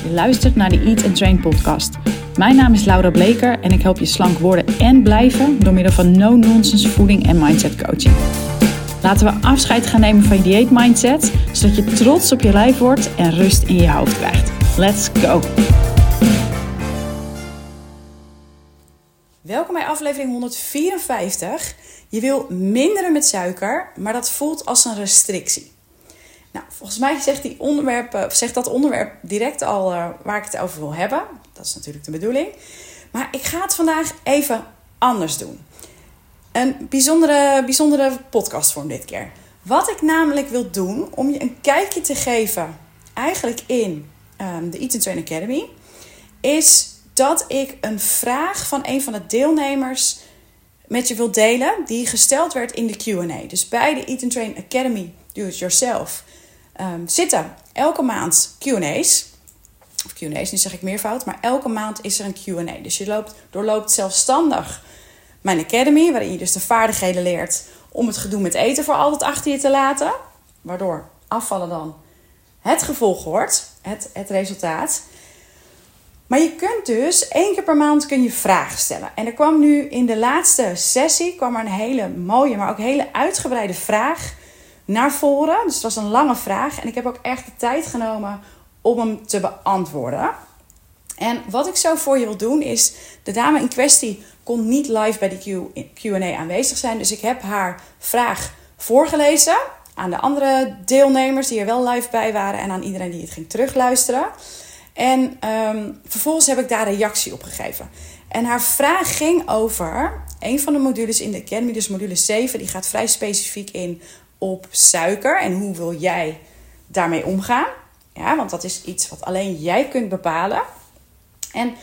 Je luistert naar de Eat and Train podcast. Mijn naam is Laura Bleker en ik help je slank worden en blijven door middel van no-nonsense voeding en mindset coaching. Laten we afscheid gaan nemen van je dieet mindset, zodat je trots op je lijf wordt en rust in je hoofd krijgt. Let's go! Welkom bij aflevering 154. Je wil minderen met suiker, maar dat voelt als een restrictie. Nou, volgens mij zegt dat onderwerp direct al waar ik het over wil hebben. Dat is natuurlijk de bedoeling. Maar ik ga het vandaag even anders doen. Een bijzondere podcastvorm dit keer. Wat ik namelijk wil doen om je een kijkje te geven eigenlijk in de Eat and Train Academy, is dat ik een vraag van een van de deelnemers met je wil delen die gesteld werd in de Q&A. Dus bij de Eat and Train Academy Do It Yourself zitten elke maand Q&A's. Of Q&A's, nu zeg ik meervoud, maar elke maand is er een Q&A. Dus je doorloopt zelfstandig mijn academy, waarin je dus de vaardigheden leert om het gedoe met eten voor altijd achter je te laten. Waardoor afvallen dan het gevolg wordt, het resultaat. Maar je kunt dus 1 keer per maand kun je vragen stellen. En er kwam nu in de laatste sessie een hele mooie, maar ook hele uitgebreide vraag naar voren. Dus het was een lange vraag en ik heb ook echt de tijd genomen om hem te beantwoorden. En wat ik zo voor je wil doen is, de dame in kwestie kon niet live bij de Q&A aanwezig zijn. Dus ik heb haar vraag voorgelezen aan de andere deelnemers die er wel live bij waren en aan iedereen die het ging terugluisteren. En vervolgens heb ik daar reactie op gegeven. En haar vraag ging over een van de modules in de Academy, dus module 7. Die gaat vrij specifiek in op suiker en hoe wil jij daarmee omgaan. Ja, want dat is iets wat alleen jij kunt bepalen. En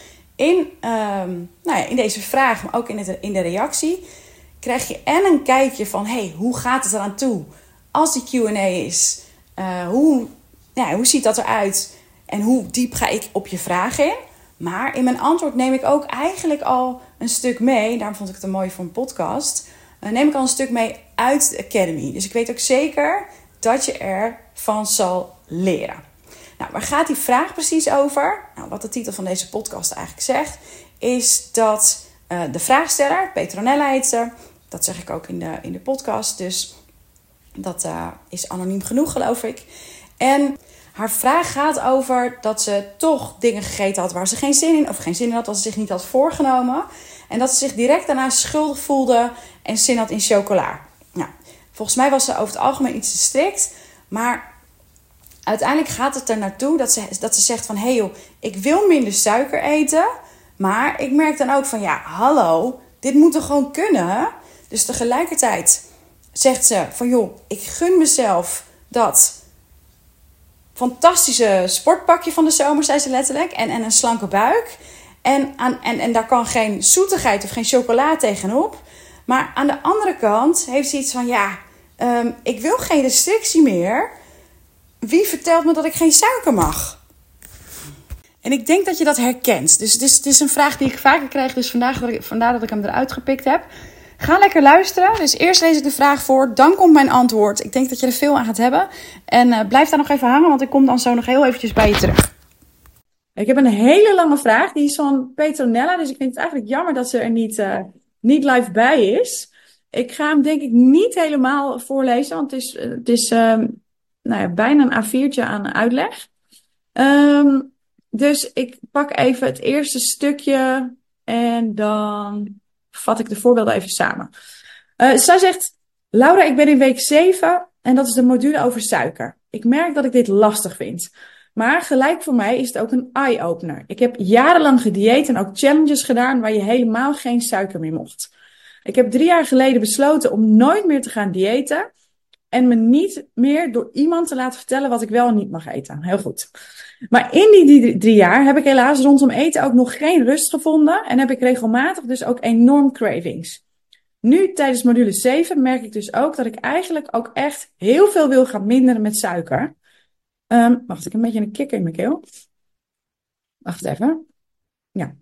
in deze vraag, maar ook in de reactie, krijg je en een kijkje van hoe gaat het eraan toe als die Q&A is? Hoe ziet dat eruit? En hoe diep ga ik op je vraag in? Maar in mijn antwoord neem ik ook eigenlijk al een stuk mee. Daarom vond ik het een mooi voor een podcast. Neem ik al een stuk mee uit de Academy. Dus ik weet ook zeker dat je ervan zal leren. Nou, waar gaat die vraag precies over? Nou, wat de titel van deze podcast eigenlijk zegt, is dat de vraagsteller, Petronella heet ze, dat zeg ik ook in de podcast. Dus dat is anoniem genoeg, geloof ik. En haar vraag gaat over dat ze toch dingen gegeten had waar ze geen zin in had, als ze zich niet had voorgenomen. En dat ze zich direct daarna schuldig voelde en zin had in chocola. Nou, volgens mij was ze over het algemeen iets te strikt. Maar uiteindelijk gaat het er naartoe dat ze zegt van, joh, ik wil minder suiker eten. Maar ik merk dan ook van, hallo, dit moet toch gewoon kunnen? Dus tegelijkertijd zegt ze van, joh, ik gun mezelf dat fantastische sportpakje van de zomer, zei ze letterlijk. En een slanke buik. En daar kan geen zoetigheid of geen chocola tegenop. Maar aan de andere kant heeft ze iets van, ik wil geen restrictie meer. Wie vertelt me dat ik geen suiker mag? En ik denk dat je dat herkent. Dus het is een vraag die ik vaker krijg. Dus vandaar dat ik hem eruit gepikt heb. Ga lekker luisteren. Dus eerst lees ik de vraag voor. Dan komt mijn antwoord. Ik denk dat je er veel aan gaat hebben. En blijf daar nog even hangen. Want ik kom dan zo nog heel eventjes bij je terug. Ik heb een hele lange vraag. Die is van Petronella. Dus ik vind het eigenlijk jammer dat ze er niet live bij is. Ik ga hem denk ik niet helemaal voorlezen. Want het is bijna een A4'tje aan uitleg. Dus ik pak even het eerste stukje. En dan vat ik de voorbeelden even samen. Zij zegt: Laura, ik ben in week 7 en dat is de module over suiker. Ik merk dat ik dit lastig vind. Maar gelijk voor mij is het ook een eye-opener. Ik heb jarenlang gedieet en ook challenges gedaan waar je helemaal geen suiker meer mocht. Ik heb 3 jaar geleden besloten om nooit meer te gaan diëten en me niet meer door iemand te laten vertellen wat ik wel en niet mag eten. Heel goed. Maar in die 3 jaar heb ik helaas rondom eten ook nog geen rust gevonden en heb ik regelmatig dus ook enorm cravings. Nu tijdens module 7 merk ik dus ook dat ik eigenlijk ook echt heel veel wil gaan minderen met suiker. Wacht, ik heb een beetje een kikker in mijn keel. Wacht even. Ja.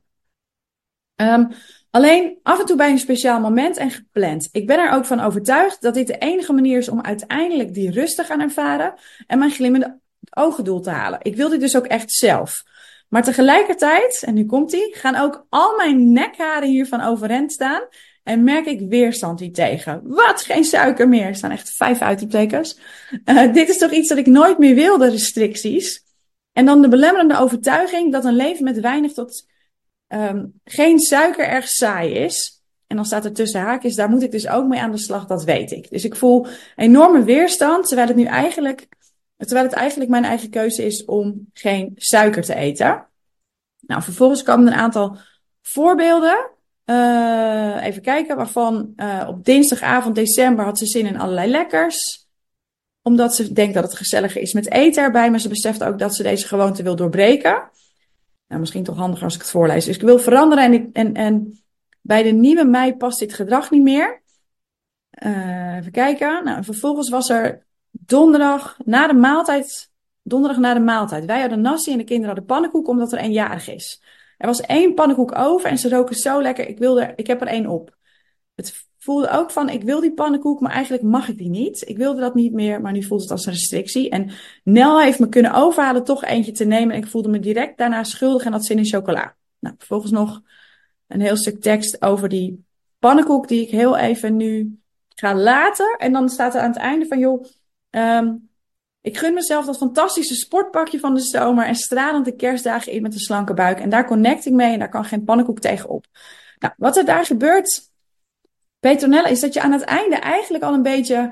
Alleen af en toe bij een speciaal moment en gepland. Ik ben er ook van overtuigd dat dit de enige manier is om uiteindelijk die rust te gaan ervaren en mijn glimmende ogendoel te halen. Ik wil dit dus ook echt zelf. Maar tegelijkertijd, en nu komt die, gaan ook al mijn nekharen hiervan overeind staan. En merk ik weerstand hier tegen. Wat? Geen suiker meer. Er staan echt 5 uitroeptekens. Dit is toch iets dat ik nooit meer wil, de restricties. En dan de belemmerende overtuiging dat een leven met weinig tot geen suiker erg saai is. En dan staat er tussen haakjes, daar moet ik dus ook mee aan de slag, dat weet ik. Dus ik voel enorme weerstand, terwijl het eigenlijk mijn eigen keuze is om geen suiker te eten. Nou, vervolgens kwamen er een aantal voorbeelden. Even kijken, waarvan op dinsdagavond december had ze zin in allerlei lekkers. Omdat ze denkt dat het gezelliger is met eten erbij, maar ze beseft ook dat ze deze gewoonte wil doorbreken. Nou, misschien toch handiger als ik het voorlees. Dus ik wil veranderen en bij de nieuwe mij past dit gedrag niet meer. Even kijken. Nou, vervolgens was er donderdag na de maaltijd. Wij hadden nasi en de kinderen hadden pannenkoek omdat er 1 jarig is. Er was 1 pannenkoek over en ze roken zo lekker. Ik heb er 1 op. Het voelde ook van, ik wil die pannenkoek, maar eigenlijk mag ik die niet. Ik wilde dat niet meer, maar nu voelt het als een restrictie. En Nel heeft me kunnen overhalen toch eentje te nemen. En ik voelde me direct daarna schuldig en had zin in chocola. Nou, vervolgens nog een heel stuk tekst over die pannenkoek die ik heel even nu ga laten. En dan staat er aan het einde van, joh, ik gun mezelf dat fantastische sportpakje van de zomer en stralend de kerstdagen in met een slanke buik. En daar connect ik mee en daar kan geen pannenkoek tegenop. Nou, wat er daar gebeurt, Petronella, is dat je aan het einde eigenlijk al een beetje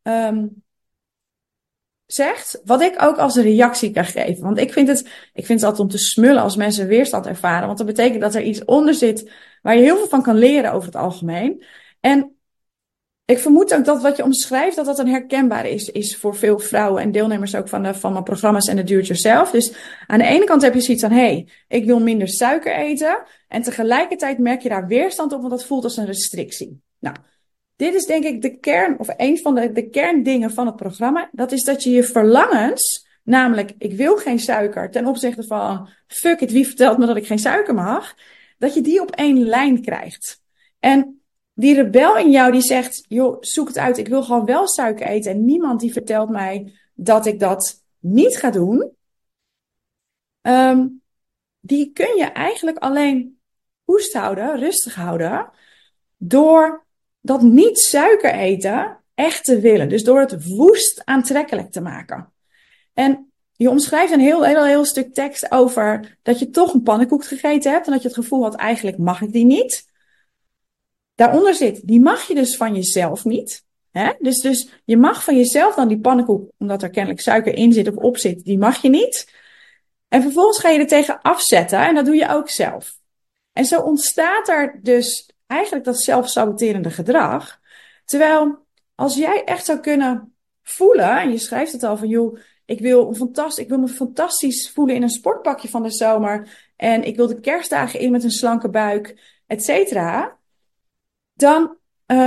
zegt wat ik ook als reactie kan geven. Want ik vind het altijd om te smullen als mensen weerstand ervaren. Want dat betekent dat er iets onder zit waar je heel veel van kan leren over het algemeen. En ik vermoed ook dat wat je omschrijft, dat een herkenbaar is voor veel vrouwen en deelnemers ook van mijn programma's en de Do-It-Yourself. Dus aan de ene kant heb je zoiets van, hey, ik wil minder suiker eten. En tegelijkertijd merk je daar weerstand op, want dat voelt als een restrictie. Nou, dit is denk ik de kern, of een van de kerndingen van het programma. Dat is dat je je verlangens, namelijk ik wil geen suiker, ten opzichte van fuck it, wie vertelt me dat ik geen suiker mag, dat je die op 1 lijn krijgt. En die rebel in jou die zegt, joh, zoek het uit, ik wil gewoon wel suiker eten. En niemand die vertelt mij dat ik dat niet ga doen. Die kun je eigenlijk alleen koest houden, rustig houden, door dat niet suiker eten echt te willen. Dus door het woest aantrekkelijk te maken. En je omschrijft een heel stuk tekst over dat je toch een pannenkoek gegeten hebt en dat je het gevoel had, eigenlijk mag ik die niet. Daaronder zit, die mag je dus van jezelf niet. Hè? Dus je mag van jezelf dan die pannenkoek, omdat er kennelijk suiker in zit of op zit, die mag je niet. En vervolgens ga je er tegen afzetten en dat doe je ook zelf. En zo ontstaat er dus eigenlijk dat zelfsaboterende gedrag. Terwijl als jij echt zou kunnen voelen, en je schrijft het al van, joh, ik wil me fantastisch voelen in een sportpakje van de zomer. En ik wil de kerstdagen in met een slanke buik, et cetera. Dan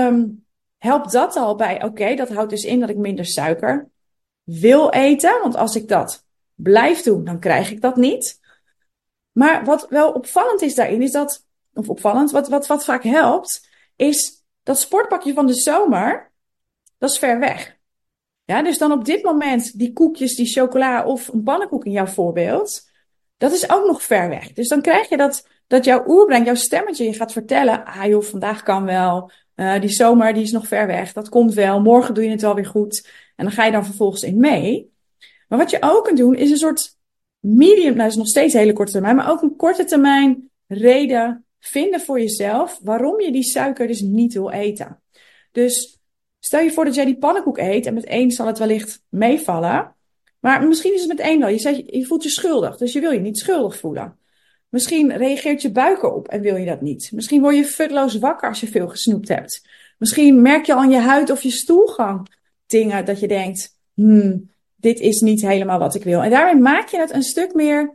helpt dat al bij, oké, dat houdt dus in dat ik minder suiker wil eten. Want als ik dat blijf doen, dan krijg ik dat niet. Maar wat wel opvallend is daarin, is dat, of opvallend, wat vaak helpt, is dat sportpakje van de zomer, dat is ver weg. Ja, dus dan op dit moment die koekjes, die chocola of een pannenkoek in jouw voorbeeld, dat is ook nog ver weg. Dus dan krijg je dat jouw oerbrein, jouw stemmetje, je gaat vertellen, ah joh, vandaag kan wel, die zomer die is nog ver weg, dat komt wel, morgen doe je het wel weer goed. En dan ga je dan vervolgens in mee. Maar wat je ook kunt doen, is een soort medium, nou dat is nog steeds een hele korte termijn, maar ook een korte termijn reden vinden voor jezelf waarom je die suiker dus niet wil eten. Dus stel je voor dat jij die pannenkoek eet en met 1 zal het wellicht meevallen. Maar misschien is het met 1 wel. Je voelt je schuldig, dus je wil je niet schuldig voelen. Misschien reageert je buik erop en wil je dat niet. Misschien word je futloos wakker als je veel gesnoept hebt. Misschien merk je aan je huid of je stoelgang dingen dat je denkt, dit is niet helemaal wat ik wil. En daarmee maak je het een stuk meer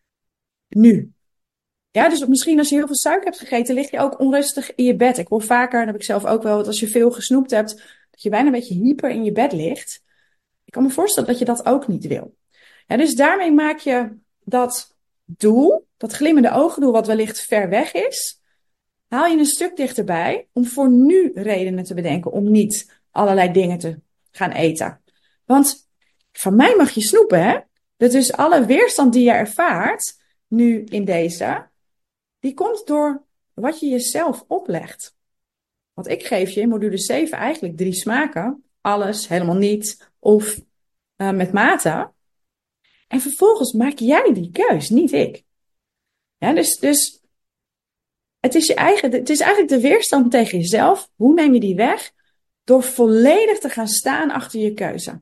nu. Ja, dus misschien als je heel veel suiker hebt gegeten, lig je ook onrustig in je bed. Ik hoor vaker, dat heb ik zelf ook wel, dat als je veel gesnoept hebt, dat je bijna een beetje hyper in je bed ligt. Ik kan me voorstellen dat je dat ook niet wil. Ja, dus daarmee maak je dat doel, dat glimmende oogdoel wat wellicht ver weg is, haal je een stuk dichterbij om voor nu redenen te bedenken om niet allerlei dingen te gaan eten. Want van mij mag je snoepen, hè? Dus alle weerstand die je ervaart, nu in deze, die komt door wat je jezelf oplegt. Want ik geef je in module 7 eigenlijk 3 smaken. Alles, helemaal niet of met mate. En vervolgens maak jij die keus, niet ik. Ja, dus het is eigenlijk de weerstand tegen jezelf. Hoe neem je die weg? Door volledig te gaan staan achter je keuze.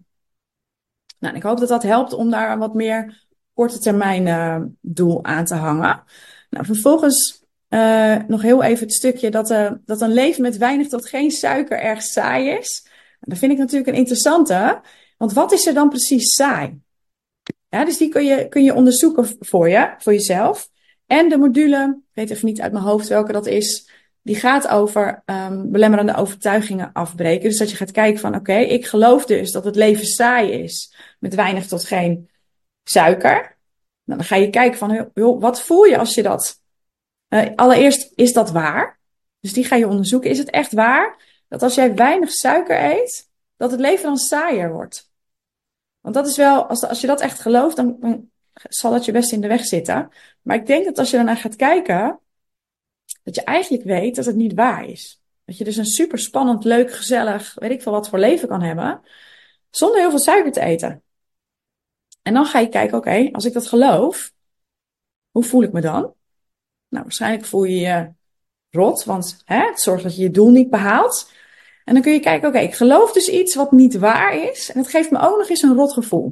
Nou, ik hoop dat dat helpt om daar een wat meer korte termijn doel aan te hangen. Nou, vervolgens nog heel even het stukje dat een leven met weinig tot geen suiker erg saai is. Dat vind ik natuurlijk een interessante. Want wat is er dan precies saai? Ja, dus die kun je onderzoeken voor jezelf. En de module, ik weet even niet uit mijn hoofd welke dat is, die gaat over belemmerende overtuigingen afbreken. Dus dat je gaat kijken van oké, ik geloof dus dat het leven saai is met weinig tot geen suiker. Nou, dan ga je kijken van joh, wat voel je als je dat... allereerst, is dat waar? Dus die ga je onderzoeken. Is het echt waar dat als jij weinig suiker eet, dat het leven dan saaier wordt? Want dat is wel, als je dat echt gelooft, dan zal dat je best in de weg zitten. Maar ik denk dat als je daarna gaat kijken, dat je eigenlijk weet dat het niet waar is. Dat je dus een super spannend, leuk, gezellig, weet ik veel wat voor leven kan hebben, zonder heel veel suiker te eten. En dan ga je kijken, oké, als ik dat geloof, hoe voel ik me dan? Nou, waarschijnlijk voel je je rot, want het zorgt dat je je doel niet behaalt. En dan kun je kijken, oké, ik geloof dus iets wat niet waar is. En het geeft me ook nog eens een rot gevoel.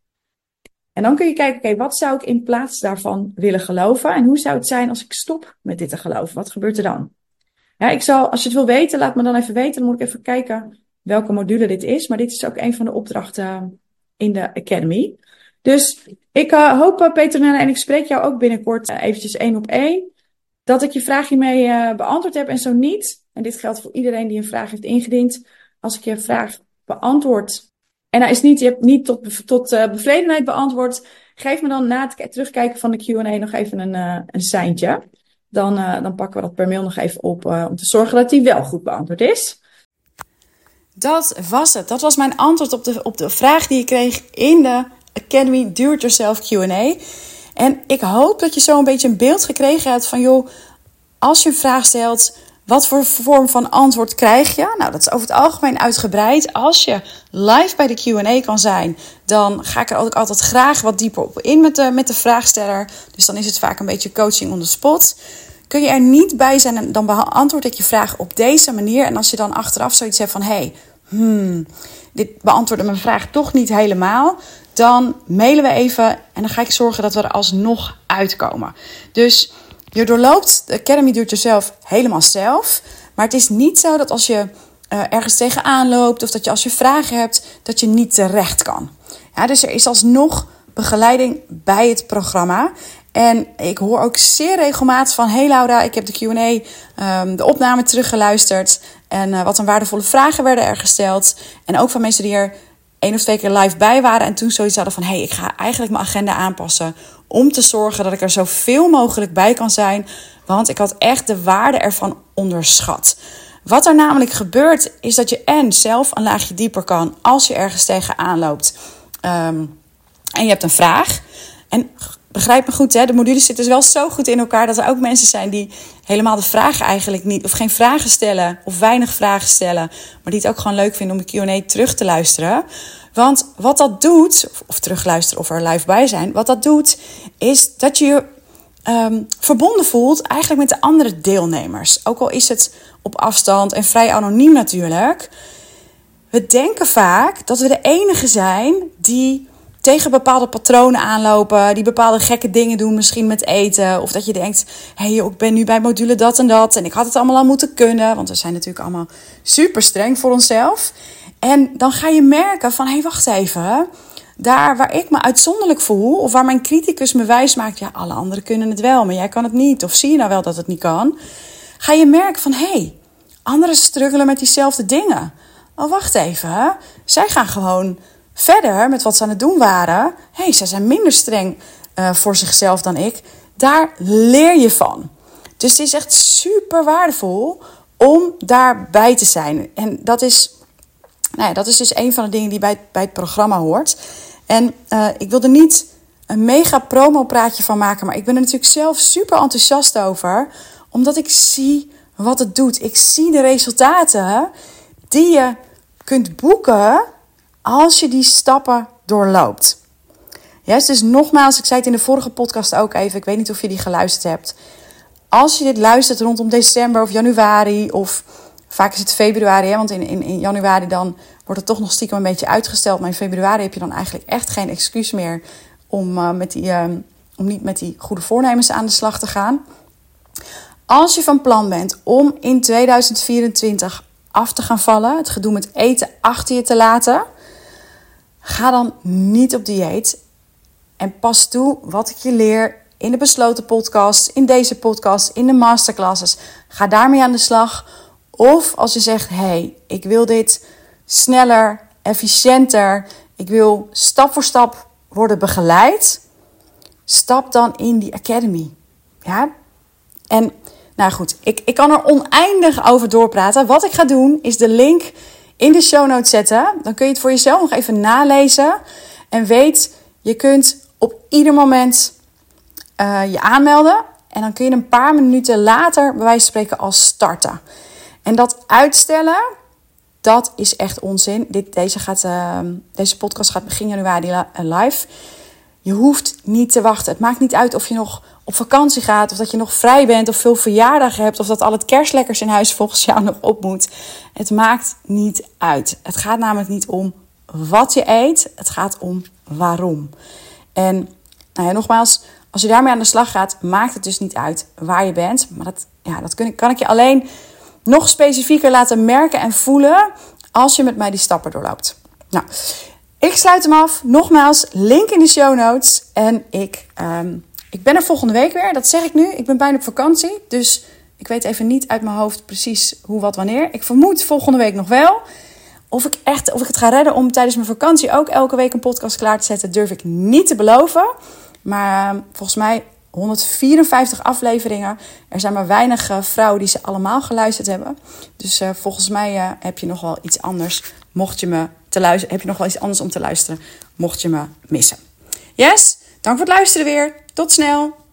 En dan kun je kijken, oké, wat zou ik in plaats daarvan willen geloven? En hoe zou het zijn als ik stop met dit te geloven? Wat gebeurt er dan? Ja, als je het wil weten, laat me dan even weten. Dan moet ik even kijken welke module dit is. Maar dit is ook een van de opdrachten in de Academy. Dus ik hoop, Petronella, en ik spreek jou ook binnenkort eventjes 1-op-1. Dat ik je vraag hiermee beantwoord heb. En zo niet, en dit geldt voor iedereen die een vraag heeft ingediend. Als ik je vraag beantwoord en hij is niet, je hebt niet tot bevredenheid beantwoord, geef me dan na het terugkijken van de Q&A nog even een seintje. Dan pakken we dat per mail nog even op om te zorgen dat die wel goed beantwoord is. Dat was het. Dat was mijn antwoord op de vraag die ik kreeg in de Academy Do It Yourself Q&A. En ik hoop dat je zo een beetje een beeld gekregen hebt van, joh, als je een vraag stelt, wat voor vorm van antwoord krijg je? Nou, dat is over het algemeen uitgebreid. Als je live bij de Q&A kan zijn, dan ga ik er ook altijd graag wat dieper op in met de vraagsteller. Dus dan is het vaak een beetje coaching on the spot. Kun je er niet bij zijn, dan beantwoord ik je vraag op deze manier. En als je dan achteraf zoiets hebt van, dit beantwoordde mijn vraag toch niet helemaal, dan mailen we even en dan ga ik zorgen dat we er alsnog uitkomen. Dus je doorloopt de Academy Do It Yourself helemaal zelf. Maar het is niet zo dat als je ergens tegenaan loopt of dat je als je vragen hebt, dat je niet terecht kan. Ja, dus er is alsnog begeleiding bij het programma. En ik hoor ook zeer regelmatig van, hey Laura, ik heb de Q&A, de opname teruggeluisterd. En wat een waardevolle vragen werden er gesteld. En ook van mensen die er 1 of 2 keer live bij waren en toen zoiets hadden van, ik ga eigenlijk mijn agenda aanpassen om te zorgen dat ik er zoveel mogelijk bij kan zijn. Want ik had echt de waarde ervan onderschat. Wat er namelijk gebeurt, is dat je zelf een laagje dieper kan als je ergens tegenaan loopt. En je hebt een vraag. En begrijp me goed, de modules zitten dus wel zo goed in elkaar dat er ook mensen zijn die helemaal de vragen eigenlijk niet, of geen vragen stellen, of weinig vragen stellen, maar die het ook gewoon leuk vinden om de Q&A terug te luisteren. Want wat dat doet, of terugluisteren of er live bij zijn, wat dat doet, is dat je je verbonden voelt eigenlijk met de andere deelnemers. Ook al is het op afstand en vrij anoniem natuurlijk. We denken vaak dat we de enige zijn die tegen bepaalde patronen aanlopen, die bepaalde gekke dingen doen, misschien met eten. Of dat je denkt, ik ben nu bij module dat en dat en ik had het allemaal al moeten kunnen. Want we zijn natuurlijk allemaal super streng voor onszelf. En dan ga je merken van, wacht even. Daar waar ik me uitzonderlijk voel, of waar mijn criticus me wijs maakt, alle anderen kunnen het wel, maar jij kan het niet. Of zie je nou wel dat het niet kan? Ga je merken van, anderen struggelen met diezelfde dingen. Oh, wacht even. Zij gaan gewoon verder met wat ze aan het doen waren. Zij zijn minder streng voor zichzelf dan ik. Daar leer je van. Dus het is echt super waardevol om daarbij te zijn. En dat is dus een van de dingen die bij het programma hoort. En ik wilde niet een mega promopraatje van maken. Maar ik ben er natuurlijk zelf super enthousiast over. Omdat ik zie wat het doet. Ik zie de resultaten die je kunt boeken als je die stappen doorloopt. Yes, dus nogmaals, ik zei het in de vorige podcast ook even. Ik weet niet of je die geluisterd hebt. Als je dit luistert rondom december of januari, of vaak is het februari, hè, want in januari dan wordt het toch nog stiekem een beetje uitgesteld. Maar in februari heb je dan eigenlijk echt geen excuus meer om niet met die goede voornemens aan de slag te gaan. Als je van plan bent om in 2024 af te gaan vallen, het gedoe met eten achter je te laten, ga dan niet op dieet. En pas toe wat ik je leer in de besloten podcast, in deze podcast, in de masterclasses. Ga daarmee aan de slag. Of als je zegt, hey, ik wil dit sneller, efficiënter. Ik wil stap voor stap worden begeleid. Stap dan in die academy. Ja? En nou goed, ik kan er oneindig over doorpraten. Wat ik ga doen is de link in de show notes zetten. Dan kun je het voor jezelf nog even nalezen. En weet, je kunt op ieder moment je aanmelden. En dan kun je een paar minuten later bij wijze van spreken al starten. En dat uitstellen, dat is echt onzin. Deze podcast gaat begin januari live. Je hoeft niet te wachten. Het maakt niet uit of je nog op vakantie gaat, of dat je nog vrij bent, of veel verjaardagen hebt, of dat al het kerstlekkers in huis volgens jou nog op moet. Het maakt niet uit. Het gaat namelijk niet om wat je eet. Het gaat om waarom. En nou ja, nogmaals, als je daarmee aan de slag gaat, maakt het dus niet uit waar je bent. Maar dat kan ik je alleen nog specifieker laten merken en voelen als je met mij die stappen doorloopt. Nou, ik sluit hem af. Nogmaals, link in de show notes. En ik ben er volgende week weer. Dat zeg ik nu. Ik ben bijna op vakantie. Dus ik weet even niet uit mijn hoofd precies hoe, wat, wanneer. Ik vermoed volgende week nog wel. Of ik het ga redden om tijdens mijn vakantie ook elke week een podcast klaar te zetten, durf ik niet te beloven. Maar volgens mij 154 afleveringen. Er zijn maar weinig vrouwen die ze allemaal geluisterd hebben. Dus volgens mij heb je nog wel iets anders om te luisteren, mocht je me missen. Yes, dank voor het luisteren weer. Tot snel.